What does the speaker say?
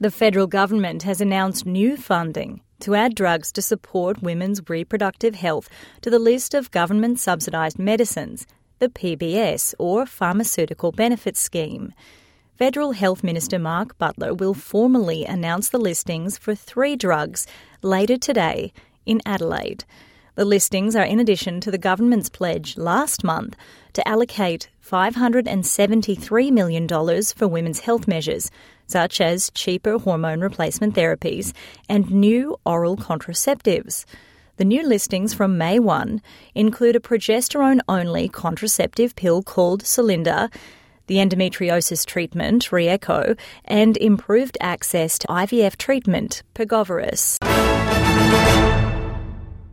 The federal government has announced new funding to add drugs to support women's reproductive health to the list of government-subsidised medicines, the PBS, or Pharmaceutical Benefits Scheme. Federal Health Minister Mark Butler will formally announce the listings for 3 drugs later today in Adelaide. The listings are in addition to the government's pledge last month to allocate $573 million for women's health measures, such as cheaper hormone replacement therapies and new oral contraceptives. The new listings from May 1 include a progesterone-only contraceptive pill called Celinda, the endometriosis treatment, Rieco, and improved access to IVF treatment, Pergoveris.